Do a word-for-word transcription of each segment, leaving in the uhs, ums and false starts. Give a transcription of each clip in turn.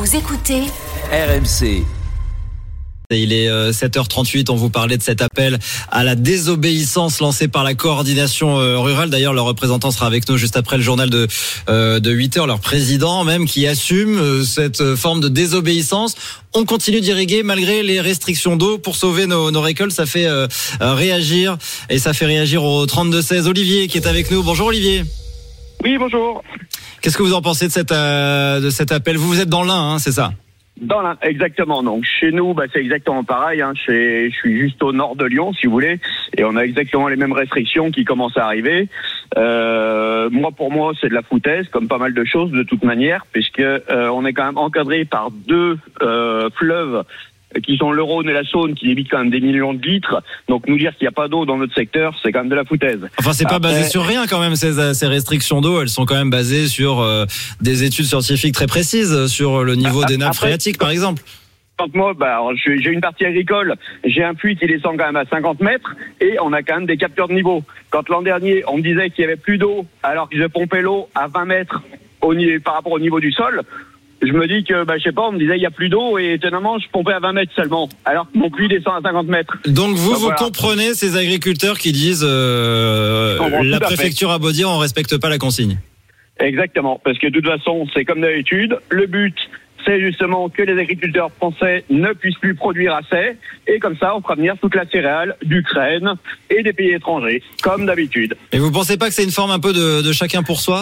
Vous écoutez R M C. Il est sept heures trente-huit, on vous parlait de cet appel à la désobéissance lancé par la coordination rurale. D'ailleurs, leur représentant sera avec nous juste après le journal de, euh, de huit heures, leur président même qui assume cette forme de désobéissance. On continue d'irriguer malgré les restrictions d'eau pour sauver nos, nos récoltes. Ça fait euh, réagir et ça fait réagir au trente-deux seize. Olivier qui est avec nous. Bonjour Olivier. Oui, bonjour. Qu'est-ce que vous en pensez de, cette, euh, de cet appel? Vous, vous êtes dans l'Ain, hein, c'est ça? Dans la, exactement. Donc chez nous, bah, c'est exactement pareil. Hein. Chez, je suis juste au nord de Lyon, si vous voulez, et on a exactement les mêmes restrictions qui commencent à arriver. Euh, moi, pour moi, c'est de la foutaise, comme pas mal de choses de toute manière, puisque euh, on est quand même encadré par deux euh, fleuves qui sont le Rhône et la Saône, qui évitent quand même des millions de litres. Donc nous dire qu'il n'y a pas d'eau dans notre secteur, c'est quand même de la foutaise. Enfin, c'est pas Après... basé sur rien quand même, ces, ces restrictions d'eau. Elles sont quand même basées sur euh, des études scientifiques très précises, sur le niveau des nappes Après, phréatiques par exemple. Quand moi, bah, alors, j'ai une partie agricole, j'ai un puits qui descend quand même à cinquante mètres et on a quand même des capteurs de niveau. Quand l'an dernier, on me disait qu'il y avait plus d'eau alors que je pompais l'eau à vingt mètres au, par rapport au niveau du sol, je me dis que, bah, je sais pas, on me disait il y a plus d'eau et étonnamment je pompais à vingt mètres seulement, alors que mon puits descend à cinquante mètres. Donc vous, Donc, vous voilà. comprenez ces agriculteurs qui disent euh, bon, la préfecture a beau dire on respecte pas la consigne. Exactement, parce que de toute façon c'est comme d'habitude, le but c'est justement que les agriculteurs français ne puissent plus produire assez et comme ça on fera venir toute la céréale d'Ukraine et des pays étrangers, comme d'habitude. Et vous pensez pas que c'est une forme un peu de, de chacun pour soi ?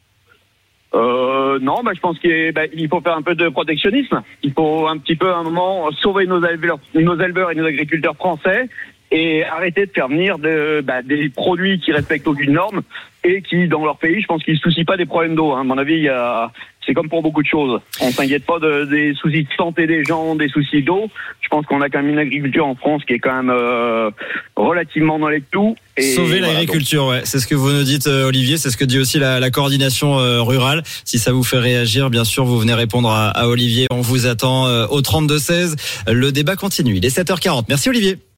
Euh, non, bah, je pense qu'il bah, il faut faire un peu de protectionnisme. Il faut un petit peu, à un moment, sauver nos éleveurs, nos éleveurs et nos agriculteurs français et arrêter de faire venir de, bah, des produits qui respectent aucune norme et qui, dans leur pays, je pense qu'ils ne se soucient pas des problèmes d'eau. Hein. À mon avis, il y a... c'est comme pour beaucoup de choses. On ne s'inquiète pas de, des soucis de santé des gens, des soucis d'eau. Je pense qu'on a quand même une agriculture en France qui est quand même euh, relativement dans les clous. Et Sauver voilà, l'agriculture, donc... ouais. C'est ce que vous nous dites, euh, Olivier. C'est ce que dit aussi la, la coordination euh, rurale. Si ça vous fait réagir, bien sûr, vous venez répondre à, à Olivier. On vous attend euh, au trente-deux seize. Le débat continue. Il est sept heures quarante. Merci, Olivier.